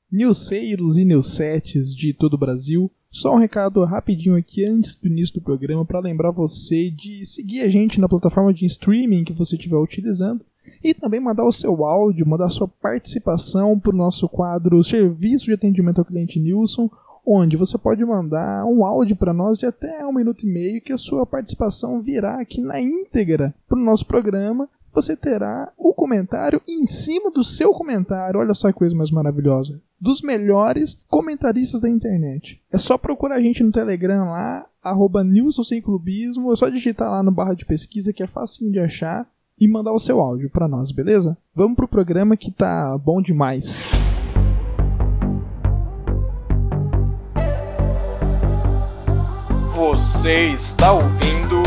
Newseiros e newsettes de todo o Brasil. Só um recado rapidinho aqui antes do início do programa para lembrar você de seguir a gente na plataforma de streaming que você estiver utilizando e também mandar o seu áudio, mandar a sua participação para o nosso quadro Serviço de Atendimento ao Cliente Nilson, onde você pode mandar um áudio para nós de até 1 minuto e meio que a sua participação virá aqui na íntegra para o nosso programa. Você terá o comentário em cima do seu comentário. Olha só que coisa mais maravilhosa. Dos melhores comentaristas da internet. É só procurar a gente no Telegram lá, @NilsonSemClubismo. É só digitar lá no barra de pesquisa que é facinho de achar e mandar o seu áudio pra nós, beleza? Vamos pro programa que tá bom demais. Você está ouvindo...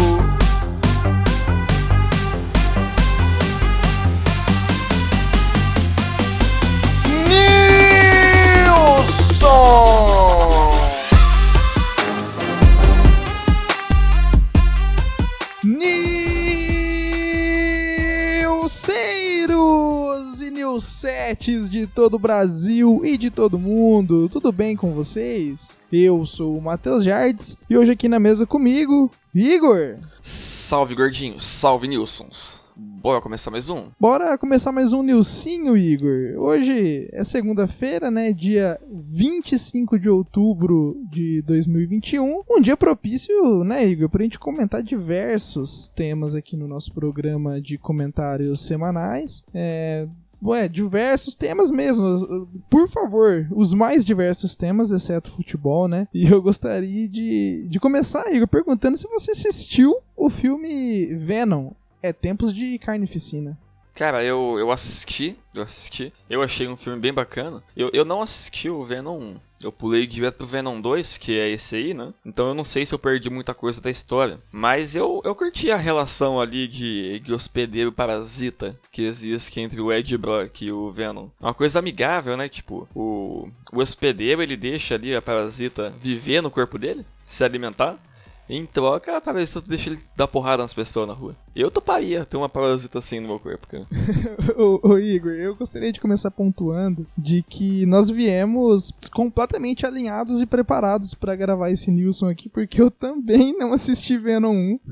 Nilceiros e newsettes de todo o Brasil e de todo mundo, tudo bem com vocês? Eu sou o Matheus Jardes e hoje aqui na mesa comigo, Igor. Salve gordinho, salve Nilsons. Bora começar mais um? Bora começar mais um Nilcinho, Igor. Hoje é segunda-feira, né? Dia 25 de outubro de 2021. Um dia propício, né, Igor? Pra gente comentar diversos temas aqui no nosso programa de comentários semanais. Diversos temas mesmo. Por favor, os mais diversos temas, exceto futebol, né? E eu gostaria de começar, Igor, perguntando se você assistiu o filme Venom. É Tempos de Carnificina. Cara, eu assisti. Eu achei um filme bem bacana. Eu não assisti o Venom 1. Eu pulei direto pro Venom 2, que é esse aí, né? Então eu não sei se eu perdi muita coisa da história. Mas eu curti a relação ali de hospedeiro parasita que existe entre o Ed Brock e o Venom. É uma coisa amigável, né? Tipo, o hospedeiro, ele deixa ali a parasita viver no corpo dele, se alimentar. Em troca, a parasita deixa ele dar porrada nas pessoas na rua. Eu toparia ter uma parasita assim no meu corpo, cara. Ô Igor, eu gostaria de começar pontuando de que nós viemos completamente alinhados e preparados pra gravar esse Nilson aqui, porque eu também não assisti Venom 1.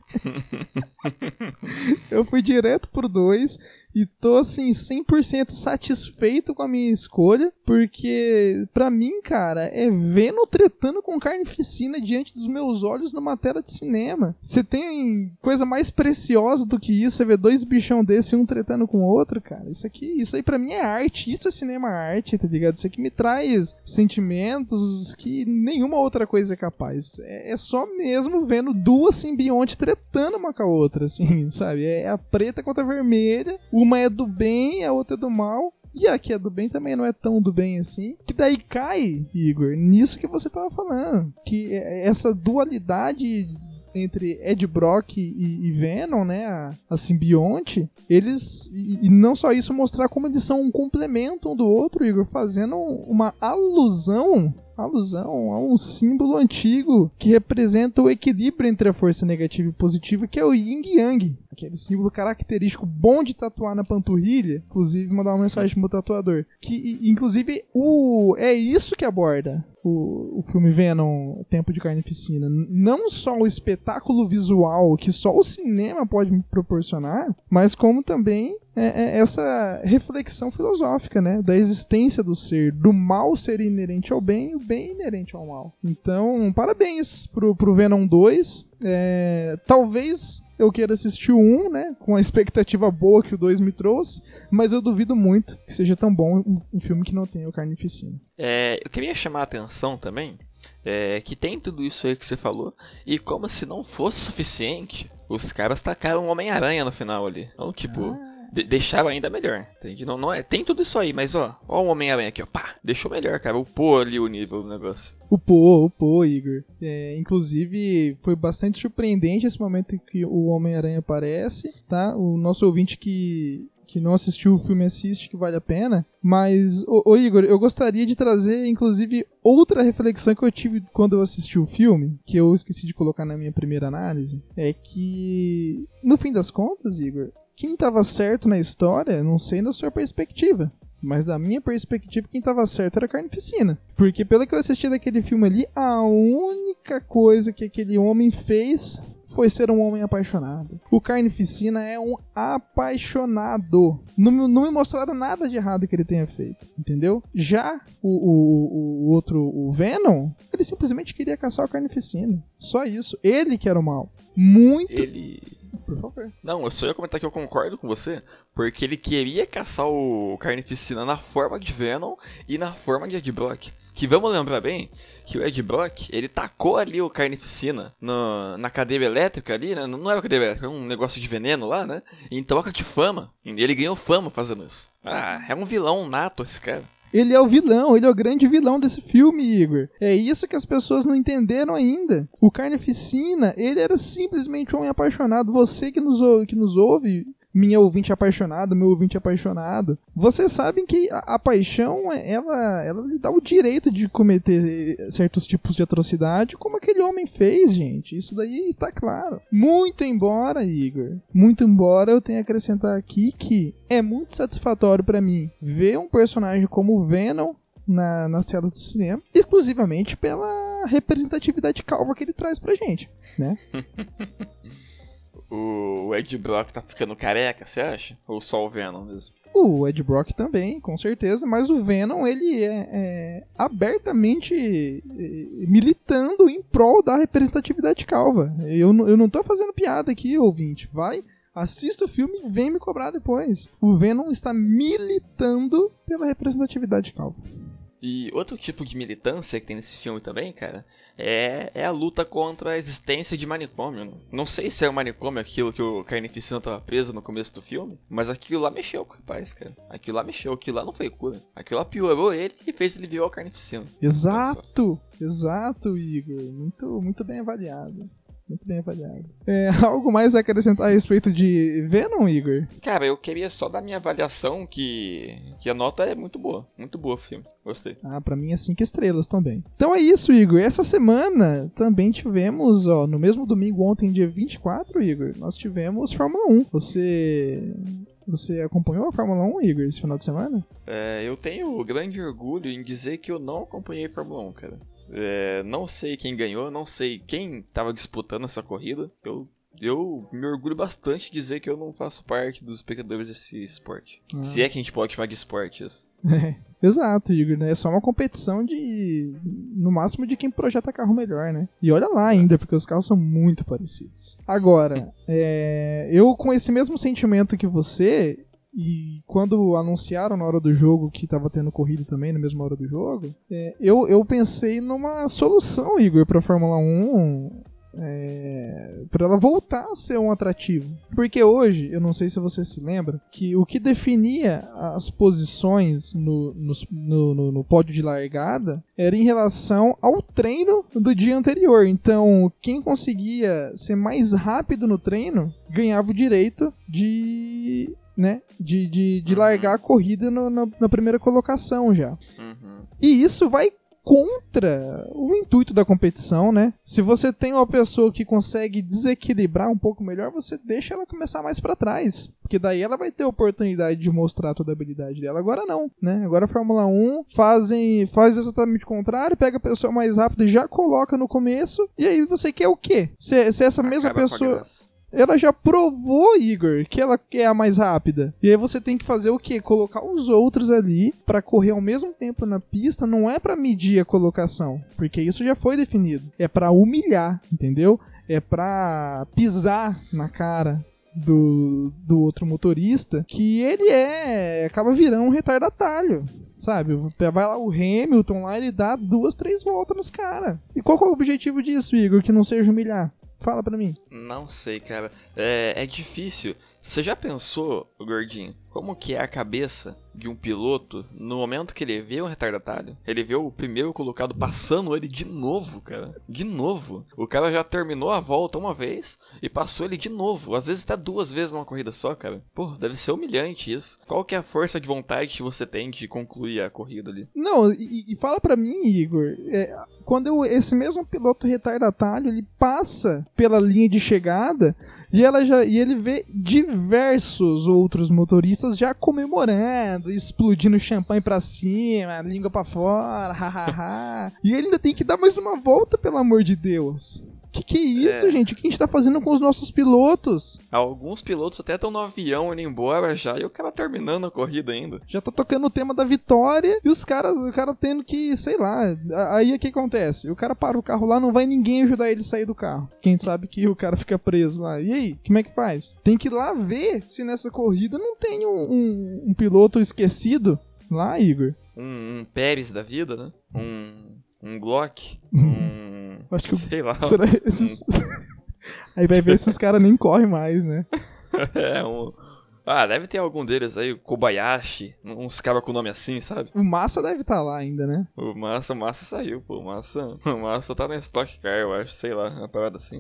Eu fui direto pro 2 e tô, assim, 100% satisfeito com a minha escolha, porque, pra mim, cara, é Venom tretando com Carnificina diante dos meus olhos numa tela de cinema. Você tem coisa mais preciosa do que isso? Você vê dois bichão desse, um tretando com o outro, cara? Isso aí pra mim é arte. Isso é cinema arte, tá ligado? Isso aqui me traz sentimentos que nenhuma outra coisa é capaz. É só mesmo vendo duas simbiontes tretando uma com a outra, assim, sabe? É a preta contra a vermelha. Uma é do bem, a outra é do mal. E a que é do bem também não é tão do bem assim. Que daí cai, Igor, nisso que você tava falando. Que essa dualidade entre Ed Brock e Venom, né, a simbionte, eles, e não só isso, mostrar como eles são um complemento um do outro, Igor, fazendo uma alusão a um símbolo antigo que representa o equilíbrio entre a força negativa e positiva, que é o Yin Yang, aquele símbolo característico bom de tatuar na panturrilha. Inclusive, mandar uma mensagem pro meu tatuador, que inclusive é isso que aborda o filme Venom, Tempo de Carnificina. Não só o espetáculo visual que só o cinema pode me proporcionar, mas como também essa reflexão filosófica, né, da existência do ser, do mal ser inerente ao bem e o bem inerente ao mal. Então, parabéns pro Venom 2. Talvez eu queira assistir o 1, né, com a expectativa boa que o 2 me trouxe, mas eu duvido muito que seja tão bom um filme que não tenha o Carnificina. Eu queria chamar a atenção também, que tem tudo isso aí que você falou, e como se não fosse suficiente, os caras tacaram um Homem-Aranha no final ali. Então, tipo... deixaram ainda melhor, entende? Não é, tem tudo isso aí, mas ó o Homem-Aranha aqui, ó, pá, deixou melhor, cara, upou ali o nível do negócio. Upou, Igor. Inclusive, foi bastante surpreendente esse momento em que o Homem-Aranha aparece, tá? O nosso ouvinte que não assistiu o filme assiste, que vale a pena. Mas, Igor, eu gostaria de trazer, inclusive, outra reflexão que eu tive quando eu assisti o filme, que eu esqueci de colocar na minha primeira análise, é que, no fim das contas, Igor, quem estava certo na história, não sei na sua perspectiva, Mas da minha perspectiva, quem tava certo era a Carnificina. Porque pelo que eu assisti daquele filme ali, a única coisa que aquele homem fez foi ser um homem apaixonado. O Carnificina é um apaixonado. Não me mostraram nada de errado que ele tenha feito, entendeu? Já o outro, o Venom, ele simplesmente queria caçar o Carnificina. Só isso. Ele que era o mal. Muito... Por favor. Não, eu só ia comentar que eu concordo com você, porque ele queria caçar o Carnificina na forma de Venom e na forma de Ed Brock. Que vamos lembrar bem que o Ed Brock, ele tacou ali o Carnificina na cadeira elétrica ali, né? Não era cadeira elétrica, era um negócio de veneno lá, né? Em troca de fama. Ele ganhou fama fazendo isso. Ah, é um vilão nato esse cara. Ele é o vilão, ele é o grande vilão desse filme, Igor. É isso que as pessoas não entenderam ainda. O Carnificina, ele era simplesmente um homem apaixonado. Você que nos ouve, minha ouvinte apaixonada, meu ouvinte apaixonado, vocês sabem que a paixão, ela lhe dá o direito de cometer certos tipos de atrocidade, como aquele homem fez, gente. Isso daí está claro. Muito embora, Igor, eu tenha que acrescentar aqui que é muito satisfatório pra mim ver um personagem como o Venom nas telas do cinema, exclusivamente pela representatividade calva que ele traz pra gente, né? O Ed Brock tá ficando careca, você acha? Ou só o Venom mesmo? O Ed Brock também, com certeza, mas o Venom, ele é abertamente militando em prol da representatividade calva. Eu não tô fazendo piada aqui, ouvinte. Vai, assista o filme e vem me cobrar depois. O Venom está militando pela representatividade calva. E outro tipo de militância que tem nesse filme também, cara, é a luta contra a existência de manicômio. Não sei se é o manicômio aquilo que o Carnificina tava preso no começo do filme, mas aquilo lá mexeu com o rapaz, cara. Aquilo lá não foi cura. Aquilo lá piorou ele e fez ele virar o Carnificina. Exato, Igor. Muito bem avaliado. Muito bem avaliado. Algo mais a acrescentar a respeito de Venom, Igor? Cara, eu queria só dar minha avaliação que a nota é muito boa. Muito boa o filme. Gostei. Pra mim é 5 estrelas também. Então é isso, Igor. Essa semana também tivemos, no mesmo domingo, ontem, dia 24, Igor, nós tivemos Fórmula 1. Você acompanhou a Fórmula 1, Igor, esse final de semana? Eu tenho grande orgulho em dizer que eu não acompanhei a Fórmula 1, cara. Não sei quem ganhou, não sei quem tava disputando essa corrida. Eu me orgulho bastante de dizer que eu não faço parte dos espectadores desse esporte. Se é que a gente pode chamar de esporte isso. Exato, Igor, né? É só uma competição no máximo de quem projeta carro melhor, né? E olha lá ainda, porque os carros são muito parecidos. Agora, eu com esse mesmo sentimento que você... E quando anunciaram na hora do jogo que tava tendo corrida também, na mesma hora do jogo, eu pensei numa solução, Igor, pra Fórmula 1, pra ela voltar a ser um atrativo. Porque hoje, eu não sei se você se lembra, que o que definia as posições no pódio de largada era em relação ao treino do dia anterior. Então, quem conseguia ser mais rápido no treino, ganhava o direito de largar a corrida na primeira colocação já. E isso vai contra o intuito da competição, né? Se você tem uma pessoa que consegue desequilibrar um pouco melhor, você deixa ela começar mais pra trás, porque daí ela vai ter a oportunidade de mostrar toda a habilidade dela. Agora não, né? Agora a Fórmula 1 faz exatamente o contrário, pega a pessoa mais rápida e já coloca no começo, e aí você quer o quê? Se essa mesma pessoa... Ela já provou, Igor, que ela é a mais rápida. E aí você tem que fazer o quê? Colocar os outros ali pra correr ao mesmo tempo na pista. Não é pra medir a colocação, porque isso já foi definido. É pra humilhar, entendeu? É pra pisar na cara do outro motorista, que ele acaba virando um retardatário, sabe? Vai lá o Hamilton lá, ele dá 2, 3 voltas nos caras. E qual que é o objetivo disso, Igor? Que não seja humilhar? Fala pra mim. Não sei, cara. É difícil. Você já pensou, gordinho, como que é a cabeça de um piloto no momento que ele vê um retardatário? Ele vê o primeiro colocado passando ele de novo, cara. De novo. O cara já terminou a volta uma vez e passou ele de novo. Às vezes até 2 vezes numa corrida só, cara. Pô, deve ser humilhante isso. Qual que é a força de vontade que você tem de concluir a corrida ali? Não, e fala pra mim, Igor, quando esse mesmo piloto retardatário, ele passa pela linha de chegada, E ele vê diversos outros motoristas já comemorando, explodindo champanhe pra cima, língua pra fora, hahaha. E ele ainda tem que dar mais uma volta, pelo amor de Deus. Que é isso, gente? O que a gente tá fazendo com os nossos pilotos? Alguns pilotos até estão no avião indo embora já e o cara terminando a corrida ainda. Já tá tocando o tema da vitória e o cara tendo que, sei lá. Aí o que acontece? O cara para o carro lá, não vai ninguém ajudar ele a sair do carro. Quem sabe que o cara fica preso lá. E aí, como é que faz? Tem que ir lá ver se nessa corrida não tem um piloto esquecido lá, Igor. Um Pérez da vida, né? Um Glock. Acho que sei lá. Será esses... Aí vai ver se os caras nem correm mais, né? Deve ter algum deles aí, Kobayashi, uns caras com nome assim, sabe? O Massa deve estar lá ainda, né? O Massa saiu, pô. O Massa tá na Stock Car, eu acho, sei lá, uma parada assim.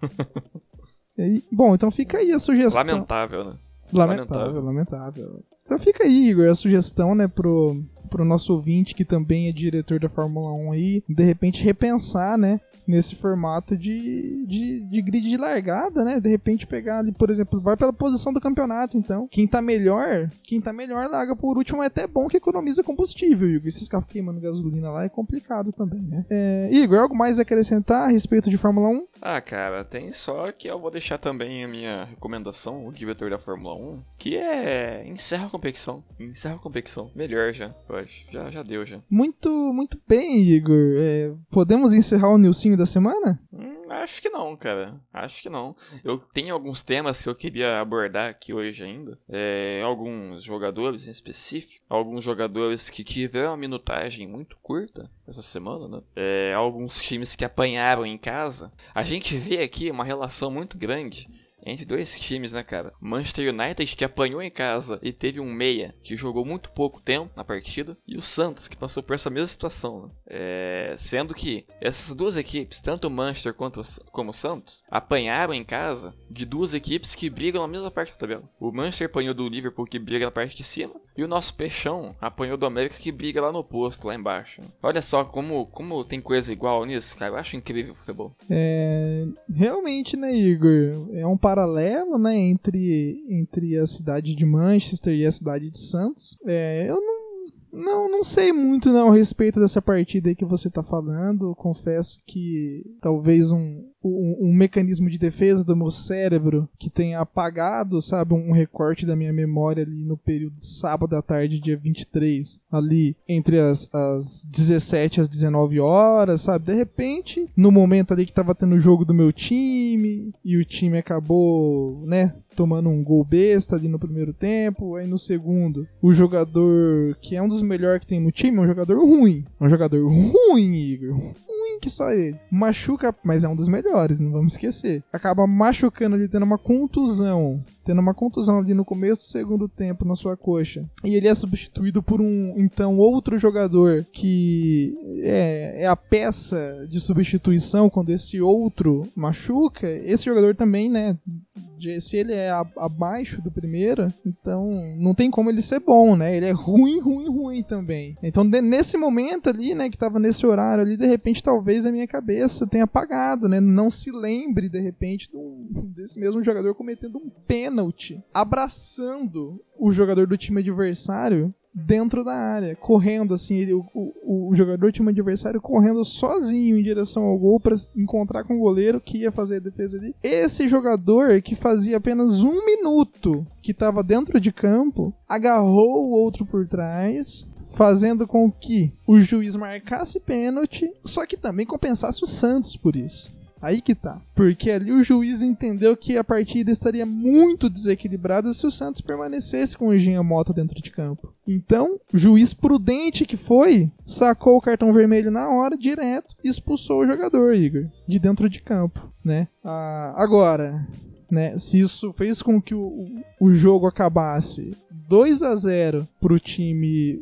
Bom, então fica aí a sugestão. Lamentável, né? Lamentável. Então fica aí, Igor, a sugestão, né, pro nosso ouvinte, que também é diretor da Fórmula 1 aí, de repente repensar, né, nesse formato de grid de largada, né, de repente pegar ali, por exemplo, vai pela posição do campeonato, então, quem tá melhor larga por último, é até bom que economiza combustível, Igor, esses carros queimando gasolina lá é complicado também, né. Igor, algo mais a acrescentar a respeito de Fórmula 1? Cara, tem só que eu vou deixar também a minha recomendação, o diretor da Fórmula 1, que é encerra a competição, melhor já, eu acho, já deu já. Muito bem, Igor, podemos encerrar o Nilcinho da semana? Acho que não, cara. Acho que não. Eu tenho alguns temas que eu queria abordar aqui hoje ainda. Alguns jogadores em específico. Alguns jogadores que tiveram uma minutagem muito curta essa semana, né? Alguns times que apanharam em casa. A gente vê aqui uma relação muito grande entre dois times, né, cara? Manchester United, que apanhou em casa e teve um meia que jogou muito pouco tempo na partida, e o Santos, que passou por essa mesma situação, né? Sendo que essas duas equipes, tanto o Manchester como o Santos, apanharam em casa de duas equipes que brigam na mesma parte da tabela. O Manchester apanhou do Liverpool, que briga na parte de cima, e o nosso Peixão apanhou do América, que briga lá no oposto, lá embaixo. Olha só como tem coisa igual nisso, cara. Eu acho incrível o futebol. Realmente, né, Igor? É um paralelo, né, entre a cidade de Manchester e a cidade de Santos. Eu não sei muito não a respeito dessa partida aí que você tá falando. Eu confesso que talvez um mecanismo de defesa do meu cérebro que tenha apagado, sabe, um recorte da minha memória ali no período de sábado à tarde, dia 23, ali entre as 17 às 19 horas, sabe? De repente, no momento ali que tava tendo o jogo do meu time, e o time acabou, né, tomando um gol besta ali no primeiro tempo, aí no segundo, o jogador que é um dos melhores que tem no time é um jogador ruim. É um jogador ruim, Igor. Ruim que só ele. Machuca, mas é um dos melhores, não vamos esquecer. Acaba machucando ali, tendo uma contusão ali no começo do segundo tempo na sua coxa. E ele é substituído por outro jogador que é a peça de substituição quando esse outro machuca. Esse jogador também, né, se ele é abaixo do primeiro, então não tem como ele ser bom, né? Ele é ruim também. Então nesse momento ali, né, que tava nesse horário ali, de repente talvez a minha cabeça tenha apagado, né? Não se lembre de repente desse mesmo jogador cometendo um pênalti, abraçando o jogador do time adversário dentro da área, correndo assim, o jogador do time adversário correndo sozinho em direção ao gol para encontrar com o goleiro que ia fazer a defesa ali. Esse jogador que fazia apenas 1 minuto que estava dentro de campo, agarrou o outro por trás, fazendo com que o juiz marcasse pênalti, só que também compensasse o Santos por isso. Aí que tá. Porque ali o juiz entendeu que a partida estaria muito desequilibrada se o Santos permanecesse com o Jean Mota dentro de campo. Então, o juiz prudente que foi, sacou o cartão vermelho na hora, direto, e expulsou o jogador, Igor, de dentro de campo, né? Agora, né, se isso fez com que o jogo acabasse 2-0 pro time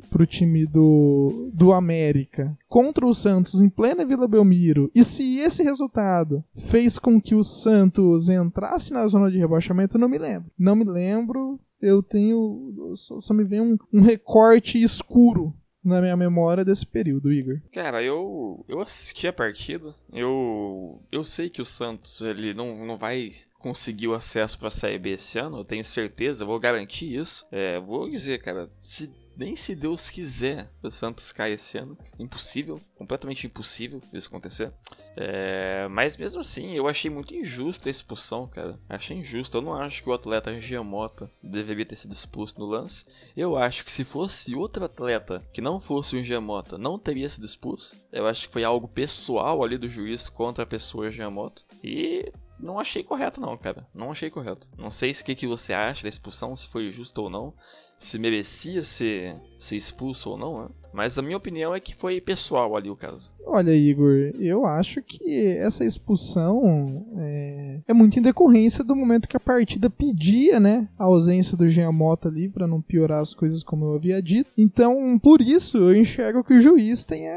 do América contra o Santos em plena Vila Belmiro, e se esse resultado fez com que o Santos entrasse na zona de rebaixamento, eu não me lembro, eu tenho, só me vem um recorte escuro na minha memória desse período, Igor. Cara, eu assisti a partida. Eu sei que o Santos ele não vai conseguir o acesso pra Série B esse ano, eu tenho certeza, vou garantir isso. Vou dizer, cara, nem se Deus quiser o Santos cai esse ano. Impossível, completamente impossível isso acontecer. Mas mesmo assim, eu achei muito injusta a expulsão, cara. Achei injusto. Eu não acho que o atleta Jean Mota deveria ter sido expulso no lance. Eu acho que se fosse outro atleta que não fosse o Jean Mota, não teria sido expulso. Eu acho que foi algo pessoal ali do juiz contra a pessoa Jean Mota. E não achei correto não, cara. Não achei correto. Não sei o que você acha da expulsão, se foi justo ou não. Se merecia ser expulso ou não, né? Mas a minha opinião é que foi pessoal ali o caso. Olha, Igor, eu acho que essa expulsão é muito em decorrência do momento que a partida pedia, né, a ausência do Jean Mota ali, para não piorar as coisas como eu havia dito. Então, por isso, eu enxergo que o juiz tenha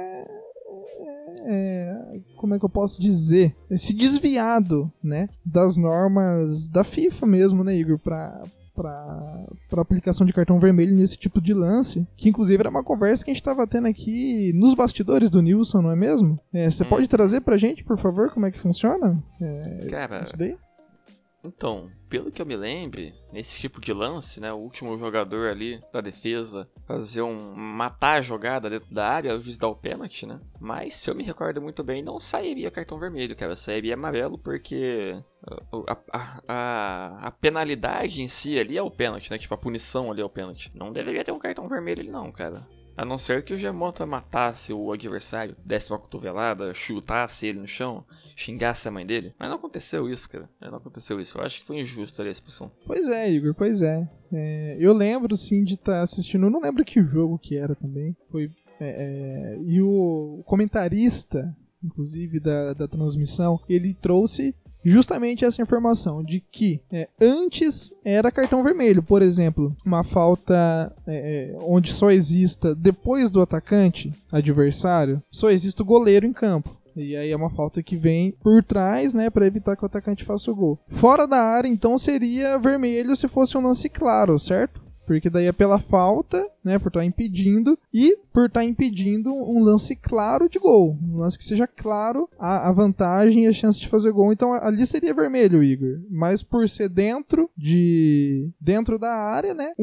como é que eu posso dizer? Se desviado, né, das normas da FIFA mesmo, né, Igor, para aplicação de cartão vermelho nesse tipo de lance, que inclusive era uma conversa que a gente estava tendo aqui nos bastidores do Nilson, não é mesmo? Você pode trazer pra gente, por favor, como é que funciona? Cara, isso daí? Então, pelo que eu me lembre, nesse tipo de lance, né, o último jogador ali da defesa matar a jogada dentro da área, o juiz dá o pênalti, né? Mas, se eu me recordo muito bem, não sairia cartão vermelho, cara, sairia amarelo porque a penalidade em si ali é o pênalti, né? Tipo, a punição ali é o pênalti. Não deveria ter um cartão vermelho ali não, cara. A não ser que o Giamota matasse o adversário, desse uma cotovelada, chutasse ele no chão, xingasse a mãe dele. Mas não aconteceu isso, cara. Não aconteceu isso. Eu acho que foi injusto ali a expulsão. Pois é, Igor, pois é. Eu lembro, sim, de estar assistindo. Eu não lembro que jogo que era também. E o comentarista, inclusive, da transmissão, ele trouxe justamente essa informação de que antes era cartão vermelho, por exemplo, uma falta onde só exista depois do atacante adversário, só existe o goleiro em campo. E aí é uma falta que vem por trás, né, para evitar que o atacante faça o gol. Fora da área, então, seria vermelho se fosse um lance claro, certo? Porque daí é pela falta, né, por estar impedindo, e por estar impedindo um lance claro de gol. Um lance que seja claro a vantagem e a chance de fazer gol. Então ali seria vermelho, Igor. Mas por ser dentro da área, né,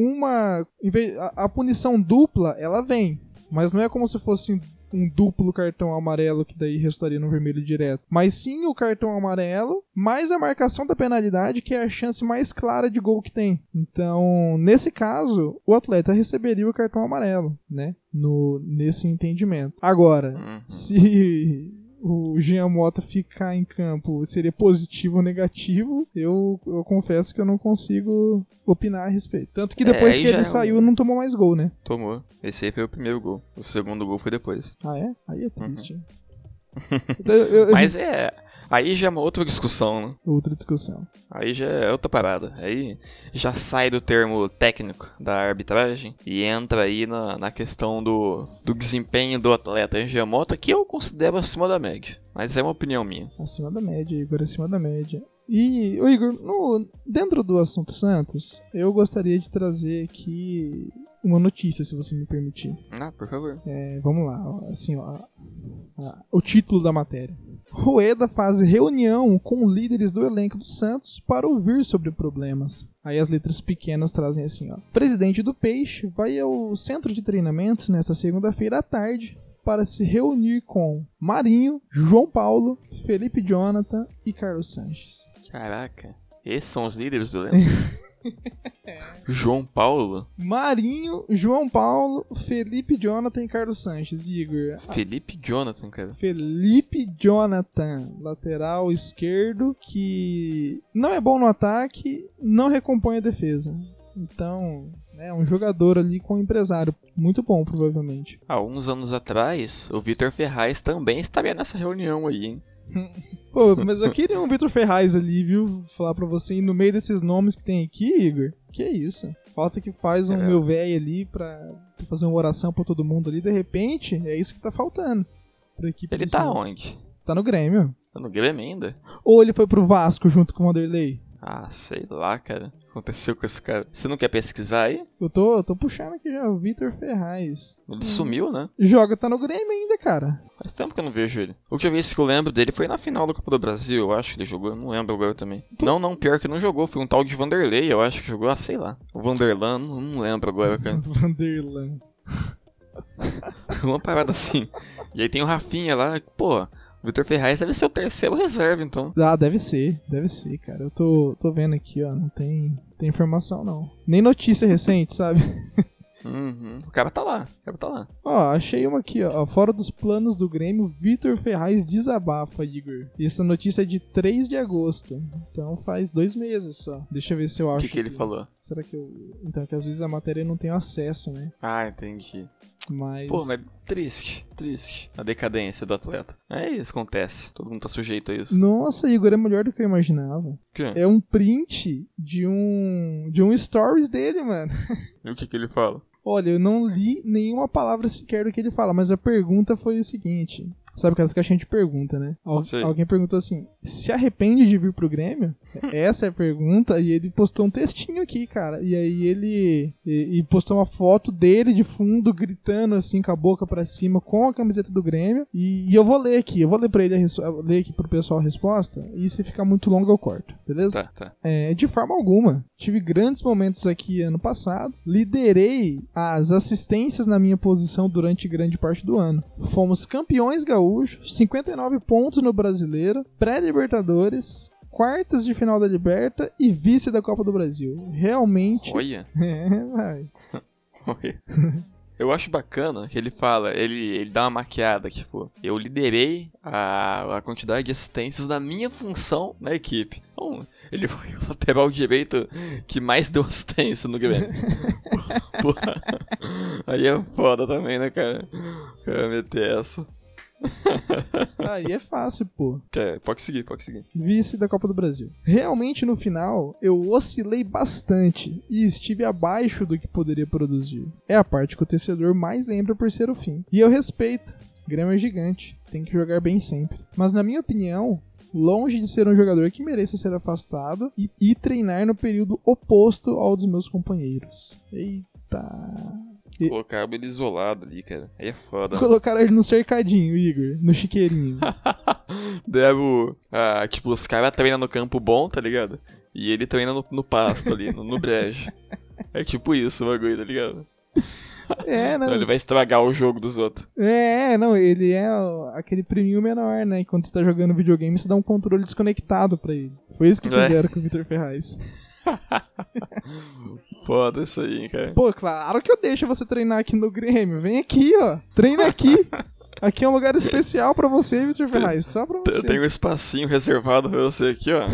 a punição dupla, ela vem. Mas não é como se fosse um duplo cartão amarelo que daí resultaria no vermelho direto. Mas sim o cartão amarelo, mais a marcação da penalidade, que é a chance mais clara de gol que tem. Então, nesse caso, o atleta receberia o cartão amarelo, né? Nesse entendimento. Agora, se o Jean Mota ficar em campo seria positivo ou negativo, eu confesso que eu não consigo opinar a respeito. Tanto que depois que ele saiu, não tomou mais gol, né? Tomou. Esse aí foi o primeiro gol. O segundo gol foi depois. Ah, é? Aí é triste. Então, mas aí já é uma outra discussão, né? Outra discussão. Aí já é outra parada. Aí já sai do termo técnico da arbitragem e entra aí na questão do desempenho do atleta Jean Mota, que eu considero acima da média. Mas é uma opinião minha. Acima da média, Igor, acima da média. E, Igor, dentro do assunto Santos, eu gostaria de trazer aqui uma notícia, se você me permitir. Por favor. Vamos lá, assim, ó, o título da matéria. Rueda faz reunião com líderes do elenco do Santos para ouvir sobre problemas. Aí as letras pequenas trazem assim, ó. Presidente do Peixe vai ao centro de treinamentos nesta segunda-feira à tarde para se reunir com Marinho, João Paulo, Felipe Jonathan e Carlos Sanches. Caraca, esses são os líderes do elenco? João Paulo? Marinho, João Paulo, Felipe Jonathan e Carlos Sanches, Igor. Felipe Jonathan, cara. Felipe Jonathan, lateral esquerdo, que não é bom no ataque, não recompõe a defesa. Então, é um jogador ali com um empresário muito bom, provavelmente. Há uns anos atrás, o Vitor Ferraz também estaria nessa reunião aí, hein? Pô, mas eu queria um Vitor Ferraz ali, viu? Falar pra você, e no meio desses nomes que tem aqui, Igor, que é isso? Falta que faz um meu velho ali pra fazer uma oração pra todo mundo ali, de repente, é isso que tá faltando pra equipe. Ele tá onde? Tá no Grêmio. Tá no Grêmio ainda? Ou ele foi pro Vasco junto com o Vanderlei? Ah, sei lá, cara. O que aconteceu com esse cara? Você não quer pesquisar aí? Eu tô puxando aqui já, o Vitor Ferraz. Ele sumiu, né? Joga, tá no Grêmio ainda, cara. Faz tempo que eu não vejo ele. A última vez que eu lembro dele foi na final da Copa do Brasil, eu acho que ele jogou. Eu não lembro agora também. Não, pior que não jogou. Foi um tal de Vanderlei, eu acho que jogou, sei lá. O Vanderlan, não lembro agora, cara. Vanderlan. Uma parada assim. E aí tem o Rafinha lá, pô... O Vitor Ferraz deve ser o terceiro reserva, então. Ah, deve ser, cara. Eu tô vendo aqui, ó, não tem informação, não. Nem notícia recente, sabe? O cara tá lá. Ó, achei uma aqui, ó. Fora dos planos do Grêmio, Vitor Ferraz desabafa, Igor. Essa notícia é de 3 de agosto. Então faz 2 meses só. Deixa eu ver se eu acho. O que ele falou? Será que eu... Então, que às vezes a matéria não tem acesso, né? Ah, entendi. Mas... Pô, mas triste. A decadência do atleta. É isso, acontece. Todo mundo tá sujeito a isso. Nossa, Igor, é melhor do que eu imaginava. Que? É um print de um stories dele, mano. E o que ele fala? Olha, eu não li nenhuma palavra sequer do que ele fala, mas a pergunta foi o seguinte... Sabe aquelas caixinhas de pergunta, né? Alguém perguntou assim, se arrepende de vir pro Grêmio? Essa é a pergunta, e ele postou um textinho aqui, cara. E aí ele postou uma foto dele de fundo, gritando assim, com a boca pra cima, com a camiseta do Grêmio. E eu vou ler aqui, pra ele ler aqui pro pessoal a resposta, e se ficar muito longo eu corto, beleza? Tá. De forma alguma. Tive grandes momentos aqui ano passado. Liderei as assistências na minha posição durante grande parte do ano. Fomos campeões gaúchos, 59 pontos no Brasileiro, pré-Libertadores, quartas de final da Liberta e vice da Copa do Brasil. Realmente... Olha. Vai. Olha. Eu acho bacana que ele fala, ele dá uma maquiada, tipo, eu liderei a quantidade de assistências da minha função na equipe. Então, ele foi o lateral direito que mais deu assistência no Grêmio. Porra. Aí é foda também, né, cara? Cara, meter essa. Aí é fácil, pô. Pode seguir. Vice da Copa do Brasil. Realmente, no final, eu oscilei bastante e estive abaixo do que poderia produzir. É a parte que o torcedor mais lembra por ser o fim. E eu respeito. Grêmio é gigante, tem que jogar bem sempre. Mas na minha opinião, longe de ser um jogador que mereça ser afastado e treinar no período oposto ao dos meus companheiros. Eita... Colocaram ele isolado ali, cara. Aí é foda. Colocaram ele no cercadinho, Igor. No chiqueirinho. Devo... tipo, os caras treinam no campo bom, tá ligado? E ele treina no pasto ali, no brejo. É tipo isso o bagulho, tá ligado? Não. Então ele vai estragar o jogo dos outros. Não, ele é aquele priminho menor, né? E quando você tá jogando videogame, você dá um controle desconectado pra ele. Foi isso que fizeram com o Vitor Ferraz. Foda isso aí, cara. Pô, claro que eu deixo você treinar aqui no Grêmio. Vem aqui, ó. Treina aqui. Aqui é um lugar especial pra você, Vitor Ferraz. Só pra você. Tem um espacinho reservado pra você aqui, ó.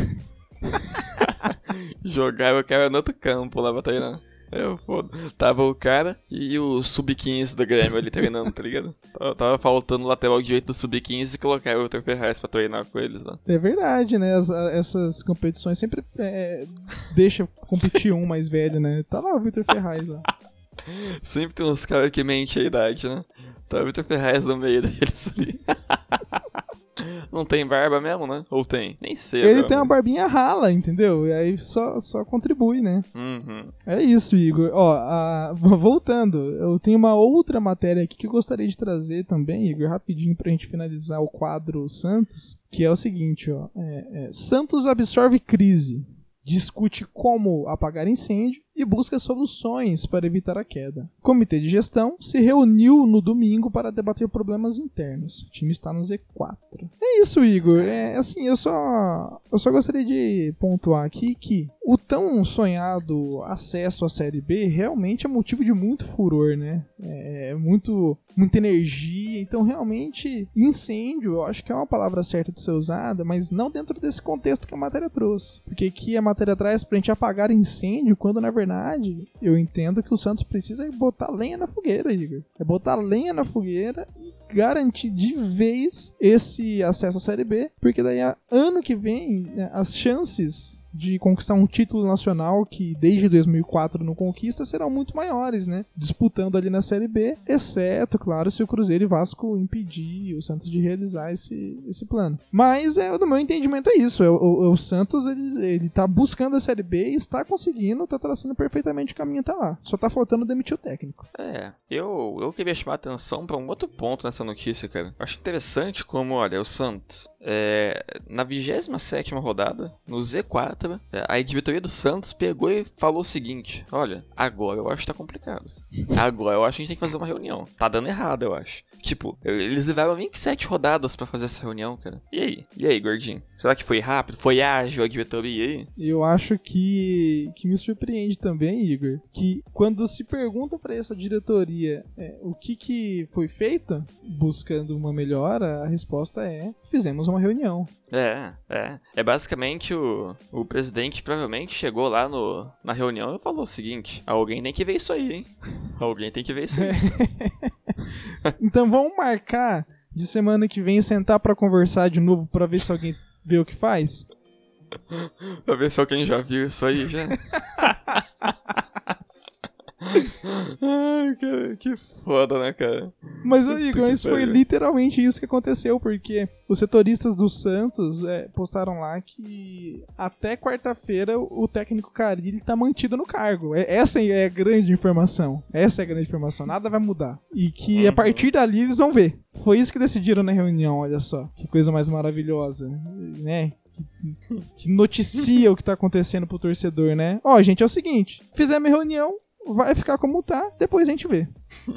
Jogar o cara no outro campo lá pra treinar. Foda. Tava o cara e o Sub-15 do Grêmio ali treinando, tá ligado? Tava faltando o lateral direito do Sub-15 e colocar o Vitor Ferraz pra treinar com eles lá. É verdade, né? Essas competições sempre deixa competir um mais velho, né? Tá lá o Vitor Ferraz lá. Sempre tem uns caras que mentem a idade, né? Tá o Vitor Ferraz no meio deles ali. Não tem barba mesmo, né? Ou tem? Nem sei. Ele tem uma barbinha rala, entendeu? E aí só contribui, né? É isso, Igor. Ó, voltando, eu tenho uma outra matéria aqui que eu gostaria de trazer também, Igor, rapidinho pra gente finalizar o quadro Santos, que é o seguinte, ó. Santos absorve crise, discute como apagar incêndio e busca soluções para evitar a queda. O comitê de gestão se reuniu no domingo para debater problemas internos. O time está no Z4. É isso, Igor. Assim, eu só gostaria de pontuar aqui que o tão sonhado acesso à Série B realmente é motivo de muito furor, né? Muita energia. Então, realmente, incêndio, eu acho que é uma palavra certa de ser usada, mas não dentro desse contexto que a matéria trouxe. Porque aqui a matéria traz pra gente apagar incêndio, quando na verdade eu entendo que o Santos precisa botar lenha na fogueira, Igor. É botar lenha na fogueira e garantir de vez esse acesso à Série B, porque daí ano que vem as chances de conquistar um título nacional que desde 2004 não conquista serão muito maiores, né? Disputando ali na Série B, exceto, claro, se o Cruzeiro e Vasco impedir o Santos de realizar esse plano. Mas, do meu entendimento, é isso. O Santos, ele tá buscando a Série B e está conseguindo, tá traçando perfeitamente o caminho até lá. Só tá faltando demitir o técnico. Eu queria chamar a atenção para um outro ponto nessa notícia, cara. Eu acho interessante como, olha, o Santos, na 27ª rodada, no Z4, a diretoria do Santos pegou e falou o seguinte: olha, agora eu acho que tá complicado. Agora eu acho que a gente tem que fazer uma reunião. Tá dando errado, eu acho. Tipo, eles levaram 27 rodadas pra fazer essa reunião, cara. E aí, gordinho? Será que foi rápido? Foi ágil a diretoria aí? Eu acho que me surpreende também, Igor, que quando se pergunta pra essa diretoria o que foi feito buscando uma melhora, a resposta é: fizemos uma reunião. É basicamente o presidente provavelmente chegou lá na reunião e falou o seguinte: alguém tem que ver isso aí, hein? Alguém tem que ver isso aí. Então vamos marcar de semana que vem sentar pra conversar de novo pra ver se alguém vê o que faz? Pra ver se alguém já viu isso aí já. Ai, cara, que foda, né, cara? Mas, Igor, isso foi literalmente isso que aconteceu, porque os setoristas do Santos postaram lá que até quarta-feira o técnico Carille tá mantido no cargo. Essa é a grande informação. Essa é a grande informação. Nada vai mudar. E que a partir dali eles vão ver. Foi isso que decidiram na reunião, olha só. Que coisa mais maravilhosa, né? Que noticia o que tá acontecendo pro torcedor, né? Ó, gente, é o seguinte. Fizemos a reunião, vai ficar como tá, depois a gente vê.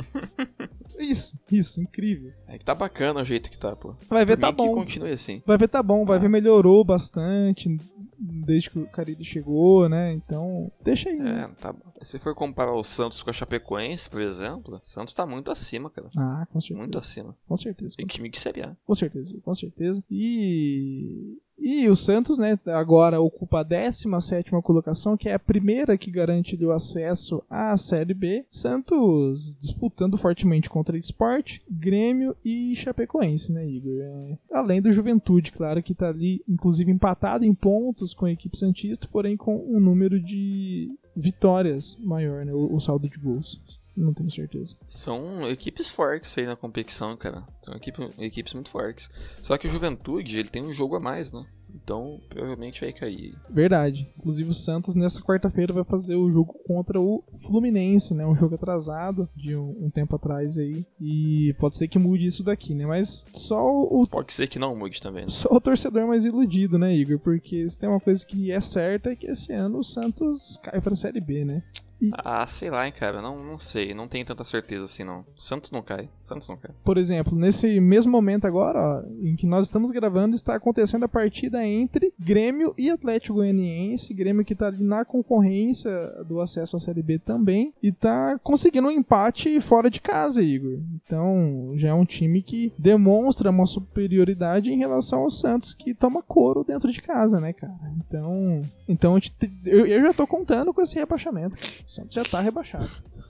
Isso, incrível. É que tá bacana o jeito que tá, pô. Vai ver, tá bom. Que continue assim. Vai ver, tá bom. Vai ver, melhorou bastante desde que o Carille chegou, né? Então, deixa aí. Tá bom. Se for comparar o Santos com a Chapecoense, por exemplo, o Santos tá muito acima, cara. Ah, com certeza. Muito acima. Com certeza. Tem time de Série A. Com certeza. E o Santos, né, agora ocupa a 17ª colocação, que é a primeira que garante o acesso à Série B. Santos disputando fortemente contra Sport, Grêmio e Chapecoense, né, Igor? Além do Juventude, claro, que tá ali, inclusive, empatado em pontos com a equipe santista, porém com um número de vitórias maior, né, o saldo de gols. Não tenho certeza. São equipes fortes aí na competição, cara. São equipes muito fortes. Só que o Juventude, ele tem um jogo a mais, né? Então, provavelmente vai cair. Verdade. Inclusive o Santos, nessa quarta-feira, vai fazer o jogo contra o Fluminense, né? Um jogo atrasado de um tempo atrás aí. E pode ser que mude isso daqui, né? Mas só Pode ser que não mude também, né? Só o torcedor mais iludido, né, Igor? Porque se tem uma coisa que é certa é que esse ano o Santos cai pra Série B, né? Sei lá, hein, cara. Não sei. Não tenho tanta certeza assim, não. Santos não cai. Por exemplo, nesse mesmo momento agora, ó, em que nós estamos gravando, está acontecendo a partida entre Grêmio e Atlético Goianiense. Grêmio que tá ali na concorrência do acesso à Série B também. E tá conseguindo um empate fora de casa, Igor. Então, já é um time que demonstra uma superioridade em relação ao Santos, que toma couro dentro de casa, né, cara? Então eu já tô contando com esse rebaixamento. O Santos já tá rebaixado.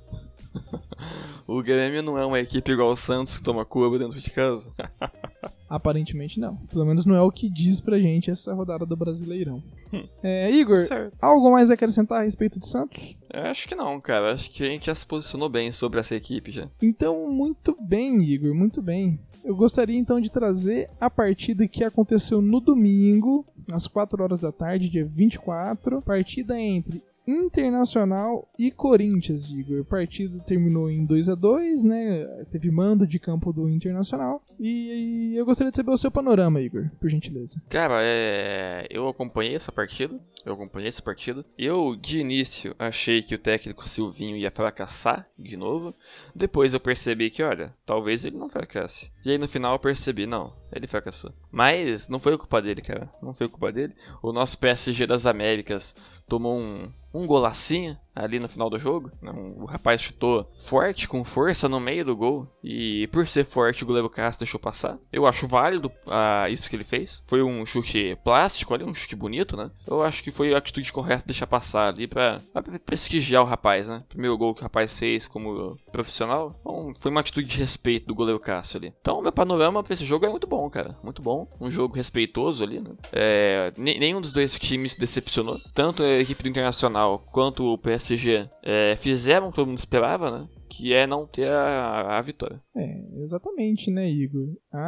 O Grêmio não é uma equipe igual o Santos que toma curva dentro de casa? Aparentemente não. Pelo menos não é o que diz pra gente essa rodada do Brasileirão. Igor, certo. Algo mais a acrescentar a respeito de Santos? Eu acho que não, cara. Acho que a gente já se posicionou bem sobre essa equipe já. Então, muito bem, Igor, muito bem. Eu gostaria então de trazer a partida que aconteceu no domingo, às 4 horas da tarde, dia 24. Partida entre Internacional e Corinthians, Igor. A partida terminou em 2-2, né? Teve mando de campo do Internacional. E eu gostaria de saber o seu panorama, Igor, por gentileza. Cara, eu acompanhei essa partida. Eu, de início, achei que o técnico Silvinho ia fracassar de novo. Depois eu percebi que, olha, talvez ele não fracasse. E aí no final eu percebi, não, ele fracassou. Mas não foi culpa dele, cara. Não foi culpa dele. O nosso PSG das Américas tomou um golacinho ali no final do jogo. O rapaz chutou forte, com força no meio do gol. E por ser forte, o goleiro Castro deixou passar. Eu acho válido isso que ele fez. Foi um chute plástico ali, um chute bonito, né? Eu acho que foi a atitude correta deixar passar ali pra prestigiar o rapaz, né? Primeiro gol que o rapaz fez como profissional. Então, foi uma atitude de respeito do goleiro Cássio ali. Então, meu panorama pra esse jogo é muito bom, cara. Muito bom. Um jogo respeitoso ali, né? Nenhum dos dois times decepcionou. Tanto a equipe do Internacional quanto o PSG fizeram o que todo mundo esperava, né? Que é não ter a vitória. Exatamente, né, Igor?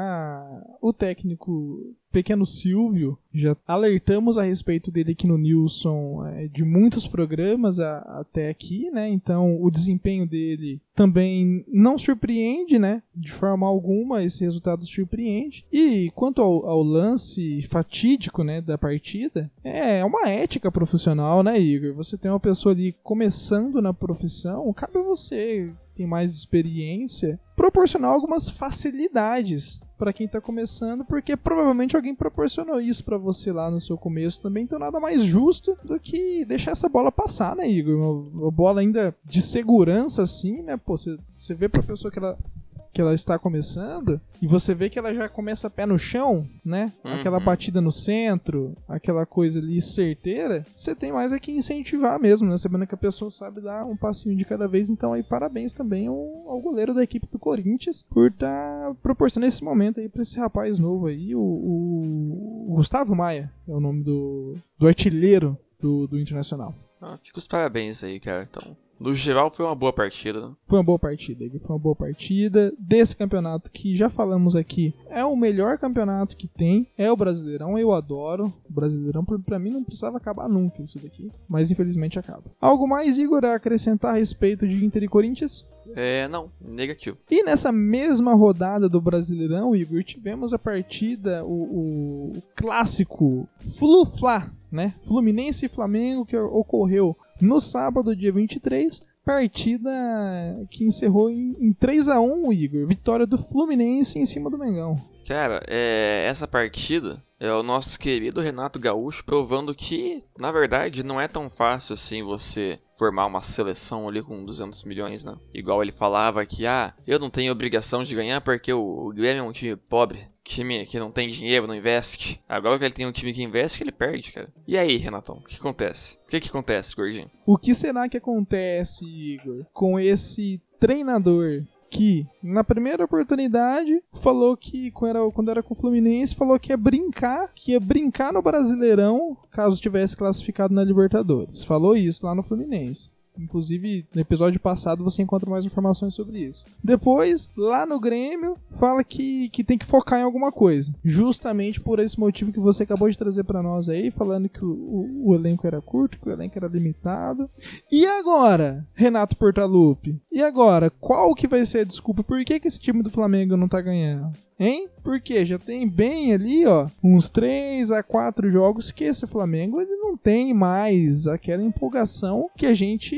O técnico Pequeno Silvio, já alertamos a respeito dele aqui no Nilson de muitos programas até aqui, né? Então o desempenho dele também não surpreende, né? De forma alguma esse resultado surpreende. E quanto ao lance fatídico, né, da partida, é uma ética profissional, né, Igor? Você tem uma pessoa ali começando na profissão, cabe a você, tem mais experiência, proporcionar algumas facilidades para quem tá começando, porque provavelmente alguém proporcionou isso para você lá no seu começo também, então nada mais justo do que deixar essa bola passar, né, Igor? Uma bola ainda de segurança assim, né? Pô, você vê pra pessoa que ela está começando, e você vê que ela já começa pé no chão, né? Aquela batida no centro, aquela coisa ali certeira, você tem mais que incentivar mesmo, né? Sabendo que a pessoa sabe dar um passinho de cada vez, então aí parabéns também ao goleiro da equipe do Corinthians por estar proporcionando esse momento aí pra esse rapaz novo aí, o Gustavo Maia, é o nome do artilheiro do Internacional. Fica os parabéns aí, cara, então. No geral, foi uma boa partida, né? Foi uma boa partida, Igor. Foi uma boa partida desse campeonato que já falamos aqui. É o melhor campeonato que tem. É o Brasileirão. Eu adoro o Brasileirão. Pra mim não precisava acabar nunca isso daqui. Mas infelizmente acaba. Algo mais, Igor, a acrescentar a respeito de Inter e Corinthians? Não. Negativo. E nessa mesma rodada do Brasileirão, Igor, tivemos a partida, o clássico Flu-Fla, né? Fluminense e Flamengo, que ocorreu no sábado, dia 23, partida que encerrou em 3-1, Igor. Vitória do Fluminense em cima do Mengão. Cara, essa partida é o nosso querido Renato Gaúcho provando que, na verdade, não é tão fácil assim você formar uma seleção ali com 200 milhões, né? Igual ele falava que, eu não tenho obrigação de ganhar porque o Grêmio é um time pobre. Time que não tem dinheiro, não investe. Agora que ele tem um time que investe, ele perde, cara. E aí, Renatão, o que acontece? O que acontece, gordinho? O que será que acontece, Igor, com esse treinador que, na primeira oportunidade, falou que, quando era com o Fluminense, falou que ia brincar no Brasileirão, caso tivesse classificado na Libertadores. Falou isso lá no Fluminense. Inclusive, no episódio passado você encontra mais informações sobre isso. Depois, lá no Grêmio, fala que tem que focar em alguma coisa. Justamente por esse motivo que você acabou de trazer pra nós aí, falando que o elenco era curto, que o elenco era limitado. E agora, Renato Portaluppi? E agora, qual que vai ser a desculpa? Por que esse time do Flamengo não tá ganhando? Hein? Porque já tem bem ali, uns 3 a 4 jogos que esse Flamengo ele não tem mais aquela empolgação que a gente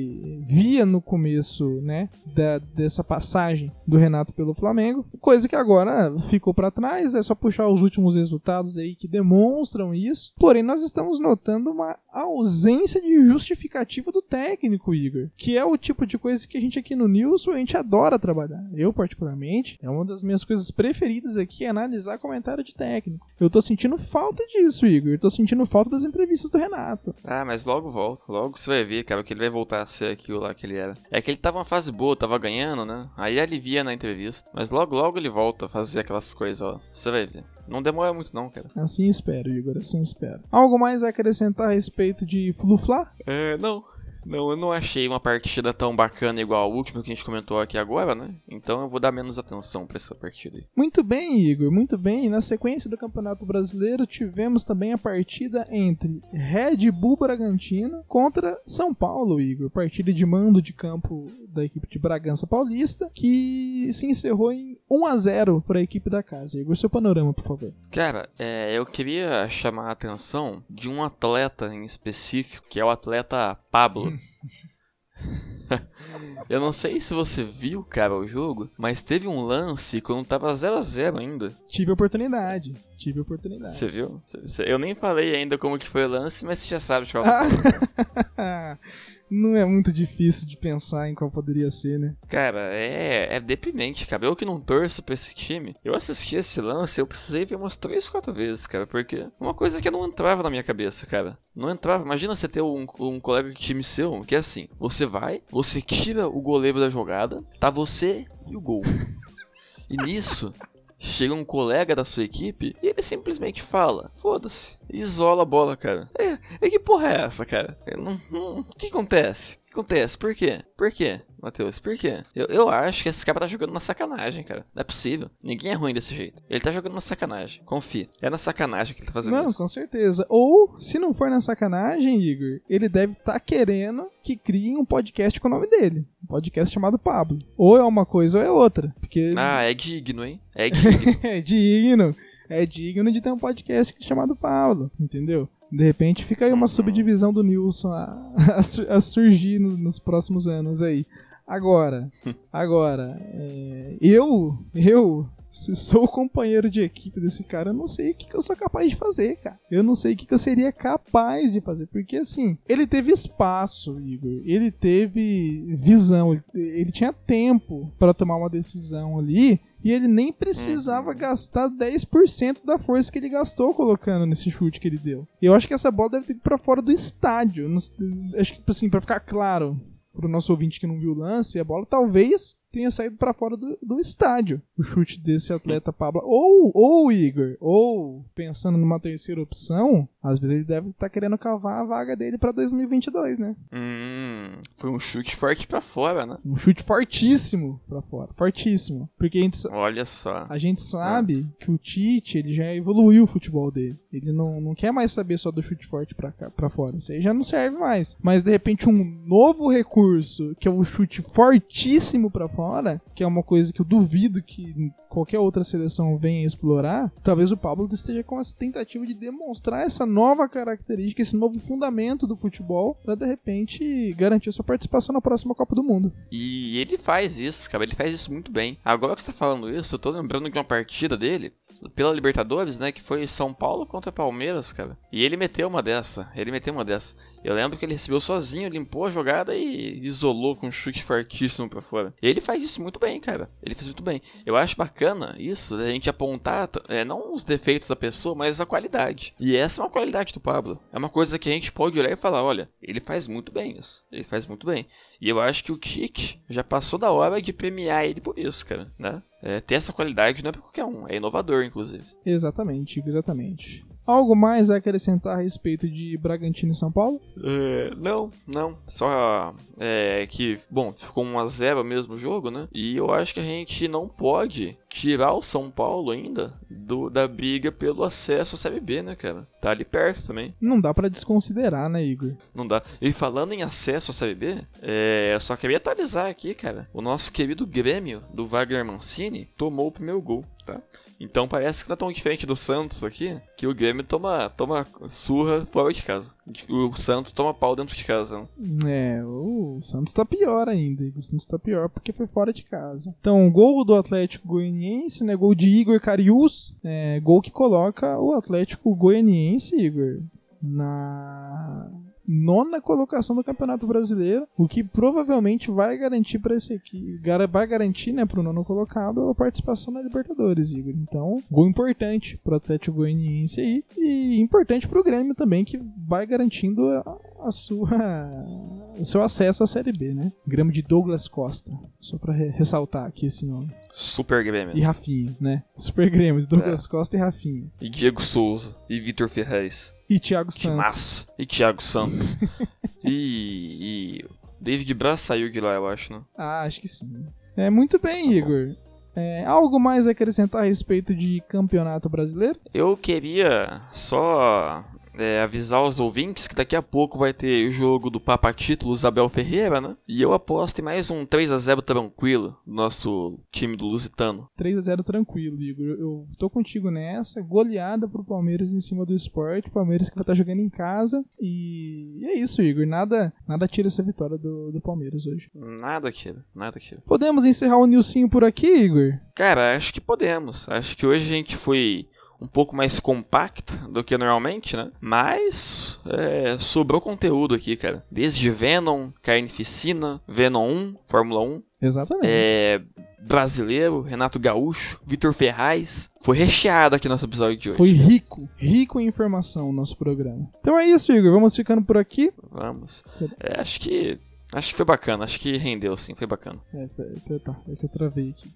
via no começo, né, dessa passagem do Renato pelo Flamengo, coisa que agora ficou para trás. É só puxar os últimos resultados aí que demonstram isso. Porém, nós estamos notando uma ausência de justificativa do técnico, Igor, que é o tipo de coisa que a gente aqui no Nilson, a gente adora trabalhar. Eu, particularmente, é uma das minhas coisas preferidas aqui, é analisar comentário de técnico. Eu tô sentindo falta disso, Igor. Eu tô sentindo falta das entrevistas do Renato. Mas logo volta. Logo você vai ver, cara, que ele vai voltar a ser aquilo lá que ele era. É que ele tava numa fase boa, tava ganhando, né? Aí alivia na entrevista. Mas logo ele volta a fazer aquelas coisas lá. Você vai ver. Não demora muito não, cara. Assim espero, Igor, assim espero. Algo mais a acrescentar a respeito de Flu-Fla? Não, eu não achei uma partida tão bacana igual a última que a gente comentou aqui agora, né? Então eu vou dar menos atenção pra essa partida aí. Muito bem, Igor, muito bem. Na sequência do Campeonato Brasileiro, tivemos também a partida entre Red Bull Bragantino contra São Paulo, Igor. Partida de mando de campo da equipe de Bragança Paulista, que se encerrou em 1-0 para a equipe da casa. Igor, seu panorama, por favor. Cara, eu queria chamar a atenção de um atleta em específico, que é o atleta Pablo. Eu não sei se você viu, cara, o jogo, mas teve um lance quando tava 0-0 ainda. Tive oportunidade. Você viu? Eu nem falei ainda como que foi o lance, mas você já sabe de qual. Não é muito difícil de pensar em qual poderia ser, né? Cara, é deprimente, cara. Eu que não torço pra esse time, eu assisti esse lance, eu precisei ver umas 3, 4 vezes, cara, porque uma coisa que não entrava na minha cabeça, cara. Não entrava. Imagina você ter um colega de time seu, que é assim, você tira o goleiro da jogada, tá você e o gol. E nisso, chega um colega da sua equipe e ele simplesmente fala, foda-se, isola a bola, cara. Que porra é essa, cara? O que acontece? Por quê? Matheus, por quê? Eu acho que esse cara tá jogando na sacanagem, cara. Não é possível. Ninguém é ruim desse jeito. Ele tá jogando na sacanagem. Confia. É na sacanagem que ele tá fazendo Não, isso. com certeza. Ou, se não for na sacanagem, Igor, ele deve estar querendo que crie um podcast com o nome dele. Um podcast chamado Pablo. Ou é uma coisa ou é outra. Porque... É digno, hein? É digno. É digno de ter um podcast chamado Pablo, entendeu? De repente fica aí uma subdivisão do Nilson a surgir nos próximos anos aí. Agora, se sou o companheiro de equipe desse cara, eu não sei o que eu sou capaz de fazer, cara. Eu não sei o que eu seria capaz de fazer. Porque, assim, ele teve espaço, Igor. Ele teve visão. Ele tinha tempo pra tomar uma decisão ali. E ele nem precisava gastar 10% da força que ele gastou colocando nesse chute que ele deu. Eu acho que essa bola deve ter ido pra fora do estádio. Acho que, assim, pra ficar claro pro nosso ouvinte que não viu o lance, a bola talvez tenha saído pra fora do estádio. O chute desse atleta Pablo. Ou Igor, pensando numa terceira opção, às vezes ele deve estar querendo cavar a vaga dele pra 2022, né? Foi um chute forte pra fora, né? Um chute fortíssimo pra fora. Fortíssimo. Porque olha só. A gente sabe que o Tite, ele já evoluiu o futebol dele. Ele não quer mais saber só do chute forte pra fora. Isso aí já não serve mais. Mas, de repente, um novo recurso, que é o chute fortíssimo pra fora, que é uma coisa que eu duvido que qualquer outra seleção venha explorar, talvez o Pablo esteja com essa tentativa de demonstrar essa nova característica, esse novo fundamento do futebol, pra, de repente, garantir sua participação na próxima Copa do Mundo. E ele faz isso, cara, ele faz isso muito bem. Agora que você tá falando isso, eu tô lembrando de uma partida dele, pela Libertadores, né, que foi São Paulo contra Palmeiras, cara. E ele meteu uma dessa. Eu lembro que ele recebeu sozinho, limpou a jogada e isolou com um chute fortíssimo pra fora. Ele faz isso muito bem, cara. Ele faz muito bem. Eu acho bacana isso, a gente apontar, não os defeitos da pessoa, mas a qualidade. E essa é uma qualidade do Pablo. É uma coisa que a gente pode olhar e falar, olha, ele faz muito bem isso. Ele faz muito bem. E eu acho que o Tite já passou da hora de premiar ele por isso, cara, né? Ter essa qualidade não é pra qualquer um, é inovador, inclusive. Exatamente. Algo mais a acrescentar a respeito de Bragantino e São Paulo? Não. Só que, bom, ficou 1-0 mesmo o jogo, né? E eu acho que a gente não pode tirar o São Paulo ainda da briga pelo acesso à Série B, né, cara? Tá ali perto também. Não dá pra desconsiderar, né, Igor? Não dá. E falando em acesso à Série B, eu só queria atualizar aqui, cara. O nosso querido Grêmio, do Wagner Mancini, tomou o primeiro gol, tá? Então parece que não é tão diferente do Santos aqui, que o Grêmio toma surra fora de casa. O Santos toma pau dentro de casa, né? O Santos tá pior ainda. O Santos tá pior porque foi fora de casa. Então, gol do Atlético Goianiense, né? Gol de Igor Cariús. Gol que coloca o Atlético Goianiense, Igor, na 9ª colocação do Campeonato Brasileiro, o que provavelmente vai garantir para esse aqui, vai garantir, né, pro 9º colocado a participação na Libertadores, Igor. Então, gol importante pro Atlético Goianiense aí e importante pro Grêmio também, que vai garantindo o seu acesso à Série B, né? Grêmio de Douglas Costa, só para ressaltar aqui esse nome. Super Grêmio. E Rafinha, né? Super Grêmio de Douglas Costa e Rafinha. E Diego Souza. E Vitor Ferraz. E Thiago Santos. E Thiago Santos. e David Braz saiu de lá, eu acho, né? Acho que sim. Muito bem, Igor. Algo mais a acrescentar a respeito de Campeonato Brasileiro? Eu queria só avisar os ouvintes que daqui a pouco vai ter o jogo do Papa Títulos Abel Ferreira, né? E eu aposto em mais um 3-0 tranquilo do nosso time do Lusitano. 3-0 tranquilo, Igor. Eu tô contigo nessa. Goleada pro Palmeiras em cima do Sport. Palmeiras que vai estar jogando em casa. E é isso, Igor. Nada tira essa vitória do Palmeiras hoje. Nada tira. Podemos encerrar o Nilcinho por aqui, Igor? Cara, acho que podemos. Acho que hoje a gente foi um pouco mais compacta do que normalmente, né? Mas sobrou conteúdo aqui, cara. Desde Venom, Carnificina, Venom 1, Fórmula 1. Exatamente. Brasileiro, Renato Gaúcho, Vitor Ferraz. Foi recheado aqui nosso episódio de hoje. Foi rico em informação o nosso programa. Então é isso, Igor. Vamos ficando por aqui. Vamos. Acho que foi bacana. Acho que rendeu, sim. Foi bacana. Tá. É que eu travei aqui.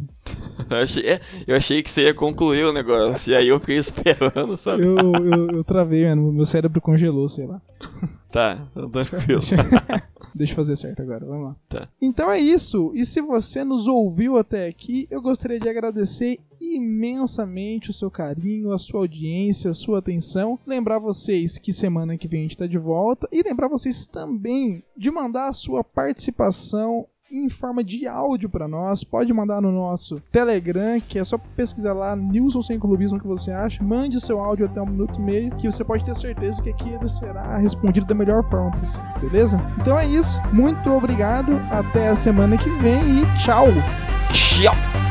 Eu achei que você ia concluir o negócio. E aí eu fiquei esperando, sabe? Eu travei, mano. Meu cérebro congelou, sei lá. Tá, tranquilo. Deixa eu fazer certo agora, vamos lá. Tá. Então é isso. E se você nos ouviu até aqui, eu gostaria de agradecer imensamente o seu carinho, a sua audiência, a sua atenção. Lembrar vocês que semana que vem a gente tá de volta. E lembrar vocês também de mandar a sua participação em forma de áudio pra nós. Pode mandar no nosso Telegram, que é só pesquisar lá Nilson Sem Clubismo, que você acha. Mande o seu áudio até 1 minuto e meio, que você pode ter certeza que aqui ele será respondido da melhor forma possível, beleza? Então é isso, muito obrigado, até a semana que vem e tchau! Tchau!